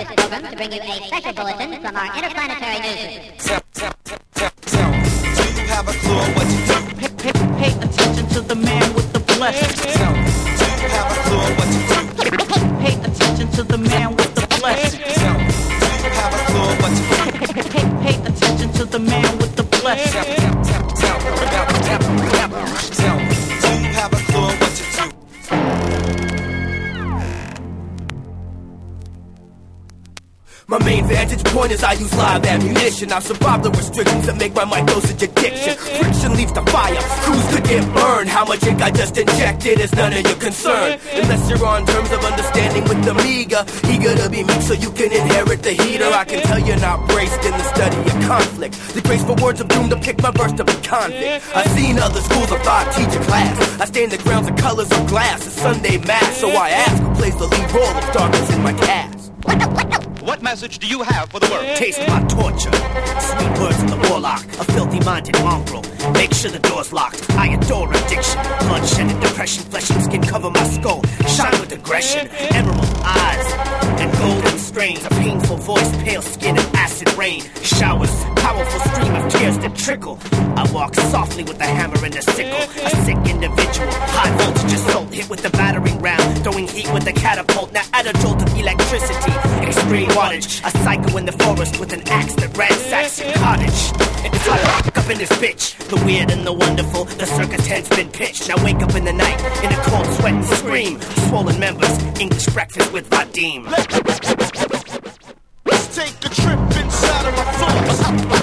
this program to bring you a special bulletin from our interplanetary newsroom. Do you have a clue on what you do? Pay attention to the man with the blessing. Do you have a clue on what you do? Pay attention to the man with the blessing. Do you have a clue on what you do? Pay attention to the man with the blessing. Do you have a clue on what you do? My main vantage point is I use live ammunition. I survive the restrictions that make my mic dosage addiction. Friction leads to fire, crews could get burned. How much ink I just injected is none of your concern. Unless you're on terms of understanding with the meager, eager to be meek so you can inherit the heater. I can tell you're not braced in the study of conflict. The graceful words of doom to pick my verse to be convict. I've seen other schools of thought teach a class. I stain the grounds of colors of glass. It's Sunday mass, so I ask who plays the lead role of darkness in my cast. What message do you have for the world? Taste my torture. Sweet words of the warlock, a filthy-minded mongrel. Make sure the door's locked. I adore addiction, bloodshed and depression. Flesh and skin cover my skull. Shine with aggression. Emerald eyes and golden strains. A painful voice, pale skin and acid rain. Showers, powerful stream of tears that trickle. I walk softly with a hammer and a sickle. A sick individual, high voltage assault. Hit with the battering ram, throwing heat with a catapult. Now add a jolt of electricity. Extreme wattage, a psycho in the forest with an axe that ransacks your cottage. It's hot up in this bitch, the weird and the wonderful. The circus head's been pitched. Now wake up in the night in a cold sweat and scream. Swollen members, English breakfast with Vadim. Let's take a trip inside of my thoughts.